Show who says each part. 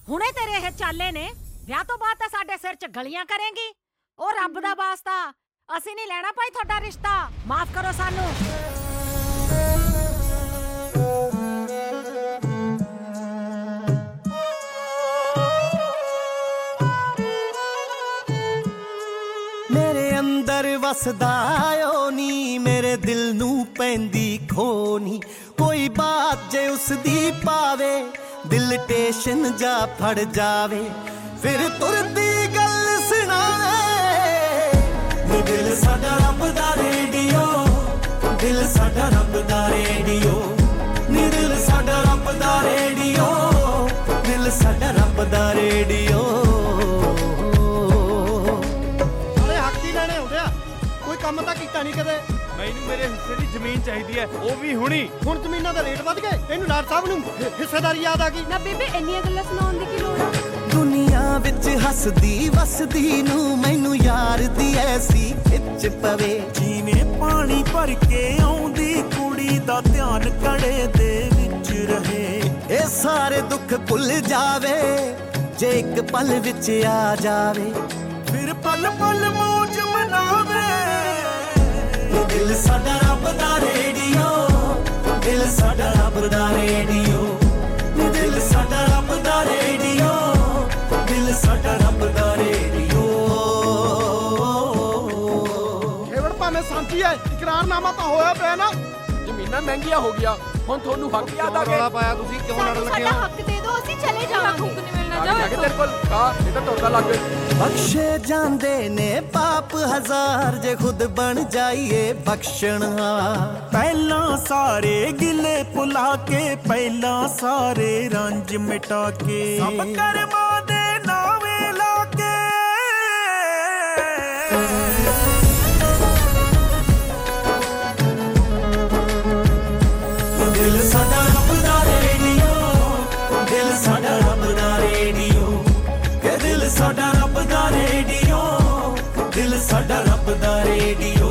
Speaker 1: ਹੁਣੇ ਤੇਰੇ ਇਹ ਚਾਲੇ ਨੇ, ਵਿਆਹ ਤੋਂ ਬਾਅਦ ਤਾਂ ਸਾਡੇ ਸਿਰ 'ਚ ਗਲੀਆਂ ਕਰੇਂਗੀ। ਉਹ ਰੱਬ ਦਾ ਵਾਸਤਾ, ਅਸੀਂ ਨਹੀਂ ਲੈਣਾ ਭਾਈ ਤੁਹਾਡਾ ਰਿਸ਼ਤਾ, ਮਾਫ ਕਰੋ ਸਾਨੂੰ।
Speaker 2: ਮੇਰੇ ਅੰਦਰ ਵਸਦਾ ਓ ਨੀ, ਮੇਰੇ ਦਿਲ ਨੂੰ ਪੈਂਦੀ ਖੋ ਨੀ, ਕੋਈ ਬਾਤ ਜੇ ਉਸ ਦੀ ਪਾਵੇ ਦਿਲ ਟੇਸ਼ਨ ਜਾ ਫੜ ਜਾਵੇ, ਫਿਰ ਤੁਰਦੀ ਗੱਲ ਸੁਣਾਵੇ। ਦਿਲ ਸਾਡਾ ਰੱਬ ਦਾ ਰੇਡੀਓ, ਦਿਲ ਸਾਡਾ ਰੱਬ ਦਾ ਰੇਡੀਓ, ਨੀ ਦਿਲ ਸਾਡਾ ਰੱਬ ਦਾ ਰੇਡੀਓ, ਦਿਲ ਸਾਡਾ ਰੱਬ ਦਾ ਰੇਡੀਓ।
Speaker 3: ਕੋਈ ਕੰਮ ਤਾਂ ਕੀਤਾ ਨਹੀਂ ਕਦੇ।
Speaker 4: ਮੈਨੂੰ ਮੇਰੇ ਹਿੱਸੇ ਦੀ ਜ਼ਮੀਨ ਚਾਹੀਦੀ ਹੈ, ਉਹ ਵੀ ਹੁਣੀ।
Speaker 3: ਹੁਣ ਜ਼ਮੀਨਾਂ ਦਾ ਰੇਟ ਵੱਧ ਗਏ, ਇਹਨੂੰ ਲਾਟ ਸਾਹਿਬ ਨੂੰ ਹਿੱਸੇਦਾਰੀ ਯਾਦ ਆ ਗਈ।
Speaker 5: ਨਾ ਬੇਬੇ ਇੰਨੀਆਂ ਗੱਲਾਂ ਸੁਣਾਉਣ ਦੀ ਕੀ ਲੋੜ ਆ।
Speaker 2: ਦੁਨੀਆ ਵਿੱਚ ਹੱਸਦੀ ਵਸਦੀ ਨੂੰ ਮੈਨੂੰ ਯਾਰ ਦੀ ਐਸੀ ਖਿੱਚ ਪਵੇ,
Speaker 6: ਜਿਵੇਂ ਪਾਣੀ ਭਰ ਕੇ ਆਉਂਦੀ ਕੁੜੀ ਦਾ ਧਿਆਨ ਕੜੇ ਦੇ ਵਿੱਚ ਰਹੇ।
Speaker 2: ਇਹ ਸਾਰੇ ਦੁੱਖ ਭੁੱਲ ਜਾਵੇ ਜੇ ਇੱਕ ਪਲ ਵਿੱਚ ਆ ਜਾਵੇ,
Speaker 6: ਫਿਰ ਪਲ ਪਲ ਮੌਜ ਮਨਾਵੇ।
Speaker 2: ਦਿਲ ਸਾਡਾ ਰੱਬ ਦਾ ਰੇਡੀਓ, ਦਿਲ ਸਾਡਾ ਰੱਬ ਦਾ ਰੇਡੀਓ, ਦਿਲ ਸਾਡਾ ਰੱਬ ਦਾ ਰੇਡੀਓ, ਦਿਲ ਸਾਡਾ ਰੱਬ ਦਾ ਰੇਡੀਓ।
Speaker 3: ਖੇਵੜ ਭਾਵੇਂ ਸਾਂਝੀ ਹੈ, ਇਕਰਾਰਨਾਮਾ ਤਾਂ ਹੋਇਆ ਪਿਆ ਨਾ।
Speaker 4: ਜ਼ਮੀਨਾਂ ਮਹਿੰਗੀਆਂ ਹੋ ਗਿਆ, ਹੁਣ ਤੁਹਾਨੂੰ ਹੱਕ ਯਾਦ ਆ ਗਏ।
Speaker 3: ਪਾਇਆ ਤੁਸੀਂ ਕਿਉਂ ਲੜਨ
Speaker 5: ਸਾਨੂੰ
Speaker 3: ਲੱਗੇ
Speaker 5: ਸਾਡਾ
Speaker 3: ਹੋ?
Speaker 5: ਹੱਕ ਦੇ ਦਿਓ, ਅਸੀਂ ਚਲੇ ਜਾਵਾਂਗੇ। ਹੁੱਕ ਨਹੀਂ ਮਿਲਣਾ,
Speaker 4: ਜਾ ਕੇ ਤੇਰੇ ਕੋਲ ਕਾ ਇਹ ਤਾਂ ਤੁਰਦਾ ਲੱਗ ਗਏ।
Speaker 2: ਬਖਸ਼ੇ ਜਾਂਦੇ ਨੇ ਪਾਪ ਹਜ਼ਾਰ ਜੇ ਖੁਦ ਬਣ ਜਾਈਏ ਬਖਸ਼ਣ ਹਾਰ।
Speaker 6: ਪਹਿਲਾਂ ਸਾਰੇ ਗਿਲੇ ਭੁਲਾ ਕੇ, ਪਹਿਲਾਂ ਸਾਰੇ ਰੰਜ ਮਿਟਾ ਕੇ, ਸਭ ਕਰਮਾਂ ਦੇ ਨਾਵੇਂ ਲਾ ਕੇ।
Speaker 2: ਦਿਲ ਸਾਡਾ ਰੱਬ ਦਾ ਰੇਡੀਓ, ਦਿਲ ਸਾਡਾ ਰੱਬ ਦਾ ਰੇਡੀਓ, ਕਿ ਦਿਲ ਸਾਡਾ ਰੱਬ ਦਾ ਰੇਡੀਓ, ਦਿਲ ਸਾਡਾ ਰੱਬ ਦਾ ਰੇਡੀਓ।